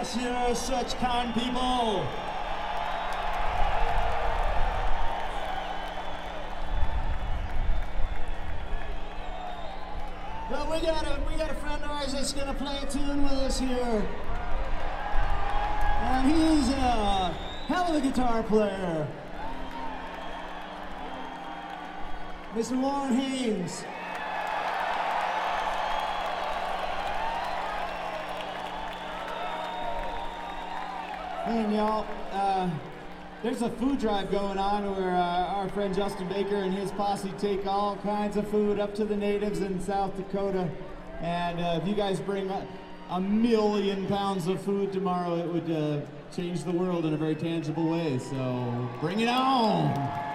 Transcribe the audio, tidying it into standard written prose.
us. You're such kind people. Well, we got a friend of ours that's gonna play a tune with us here. And he's a hell of a guitar player. Mr. Warren Haynes. And y'all, there's a food drive going on where our friend Justin Baker and his posse take all kinds of food up to the natives in South Dakota. And if you guys bring 1,000,000 pounds of food tomorrow, it would change the world in a very tangible way. So bring it on!